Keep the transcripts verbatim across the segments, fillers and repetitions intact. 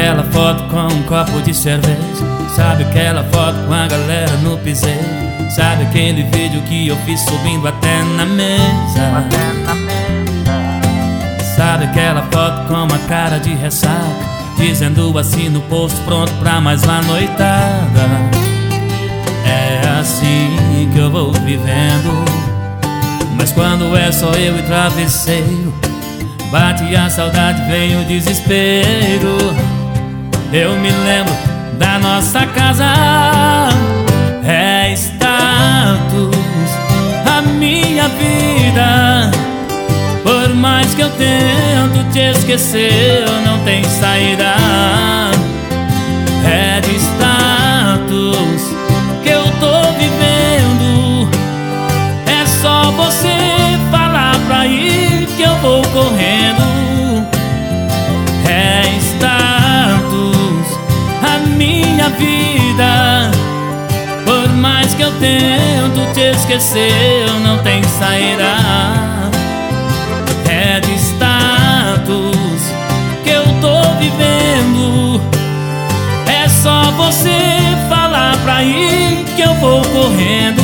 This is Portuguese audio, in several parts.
aquela foto com um copo de cerveja? Sabe aquela foto com a galera no piseiro? Sabe aquele vídeo que eu fiz subindo até na mesa? Sabe aquela foto com uma cara de ressaca, dizendo assim no posto, pronto pra mais uma noitada? É assim que eu vou vivendo. Mas quando é só eu e travesseiro, bate a saudade, vem o desespero. Eu me lembro da nossa casa, é status, a minha vida. Por mais que eu tento te esquecer, não tem saída. É de status que eu tô vivendo. É só você falar pra ir que eu vou correndo. É status, a minha vida. Por mais que eu tento te esquecer, não tem saída. É de status que eu tô vivendo. É só você falar pra ir que eu vou correndo.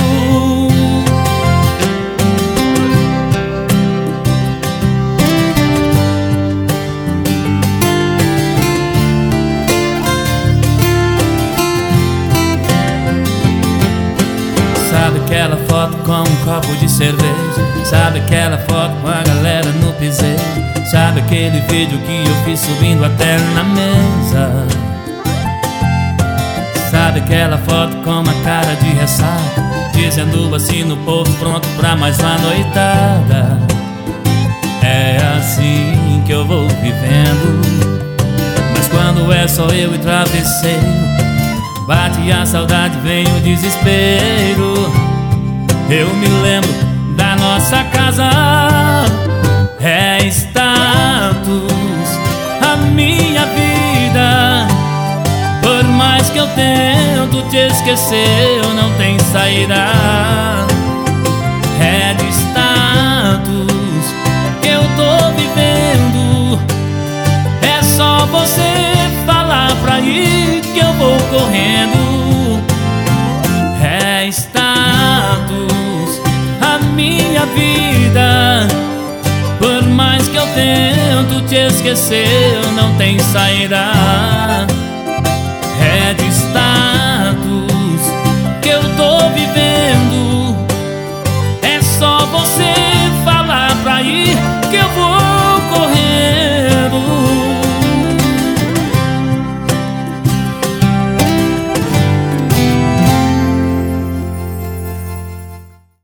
Sabe aquela foto com um copo de cerveja? Sabe aquela foto com a galera no piseiro? Sabe aquele vídeo que eu fiz subindo até na mesa? Sabe aquela foto com uma cara de ressaca, dizendo assim no posto, pronto pra mais uma noitada? É assim que eu vou vivendo. Mas quando é só eu e travesseiro, bate a saudade, vem o desespero. Eu me lembro da nossa casa, é status, a minha vida. Por mais que eu tento te esquecer, não tem saída. É de status que eu tô vivendo. É só você falar pra ir que eu vou correndo. É status, a minha vida. Por mais que eu tento te esquecer, não tem saída. É de